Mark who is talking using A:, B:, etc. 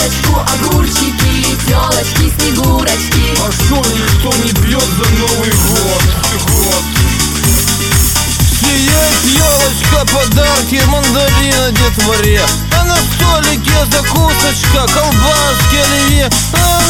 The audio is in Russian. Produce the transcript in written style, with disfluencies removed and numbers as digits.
A: селедочку, огурчики, телочки, снегурочки.
B: А что никто не пьет за Новый год?
C: Сияет елочка, подарки, мандарина детворе, а на столике закусочка, колбаски, оливье.